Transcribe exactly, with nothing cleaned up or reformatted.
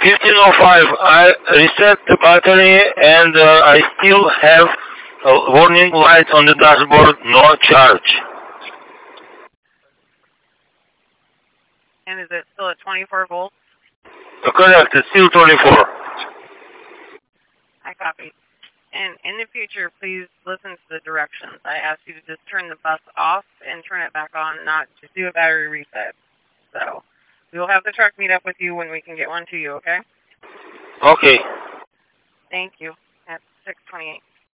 fifteen oh five, I reset the battery and uh, I still have a warning light on the dashboard, no charge. And is it still at twenty-four volts? Uh, correct, it's still twenty-four. I copy. And in the future, please listen to the directions. I ask you to just turn the bus off and turn it back on, not just do a battery reset. So we will have the truck meet up with you when we can get one to you, okay? Okay. Thank you. At six twenty-eight.